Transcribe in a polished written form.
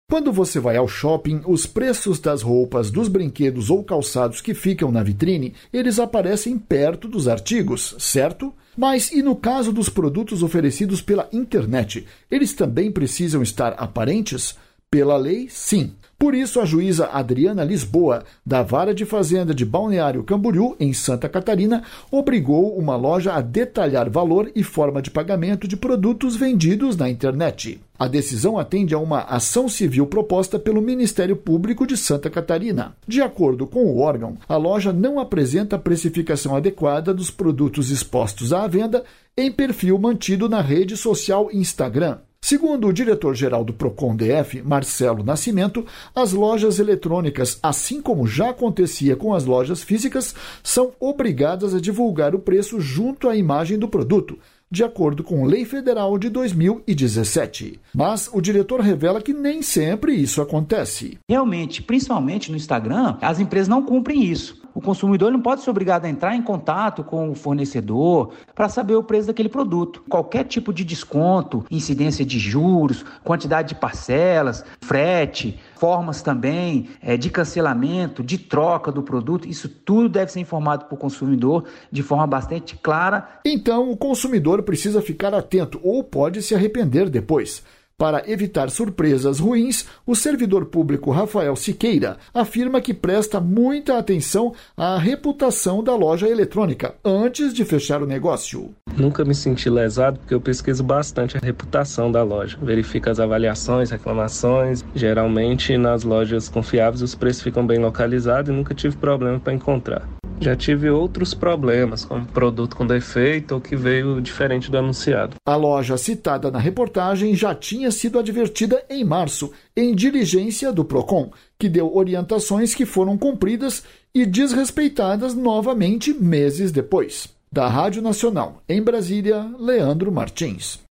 Quando você vai ao shopping, os preços das roupas, dos brinquedos ou calçados que ficam na vitrine, eles aparecem perto dos artigos, certo? Mas e no caso dos produtos oferecidos pela internet, eles também precisam estar aparentes? Pela lei, sim. Por isso, a juíza Adriana Lisboa, da Vara de Fazenda de Balneário Camboriú, em Santa Catarina, obrigou uma loja a detalhar valor e forma de pagamento de produtos vendidos na internet. A decisão atende a uma ação civil proposta pelo Ministério Público de Santa Catarina. De acordo com o órgão, a loja não apresenta a precificação adequada dos produtos expostos à venda em perfil mantido na rede social Instagram. Segundo o diretor-geral do Procon-DF, Marcelo Nascimento, as lojas eletrônicas, assim como já acontecia com as lojas físicas, são obrigadas a divulgar o preço junto à imagem do produto, de acordo com Lei Federal de 2017. Mas o diretor revela que nem sempre isso acontece. Realmente, principalmente no Instagram, as empresas não cumprem isso. O consumidor não pode ser obrigado a entrar em contato com o fornecedor para saber o preço daquele produto. Qualquer tipo de desconto, incidência de juros, quantidade de parcelas, frete, formas também de cancelamento, de troca do produto, isso tudo deve ser informado para o consumidor de forma bastante clara. Então, o consumidor precisa ficar atento ou pode se arrepender depois. Para evitar surpresas ruins, o servidor público Rafael Siqueira afirma que presta muita atenção à reputação da loja eletrônica antes de fechar o negócio. Nunca me senti lesado porque eu pesquiso bastante a reputação da loja. Verifico as avaliações, reclamações. Geralmente, nas lojas confiáveis, os preços ficam bem localizados e nunca tive problema para encontrar. Já tive outros problemas, como produto com defeito ou que veio diferente do anunciado. A loja citada na reportagem já tinha sido advertida em março, em diligência do Procon, que deu orientações que foram cumpridas e desrespeitadas novamente meses depois. Da Rádio Nacional, em Brasília, Leandro Martins.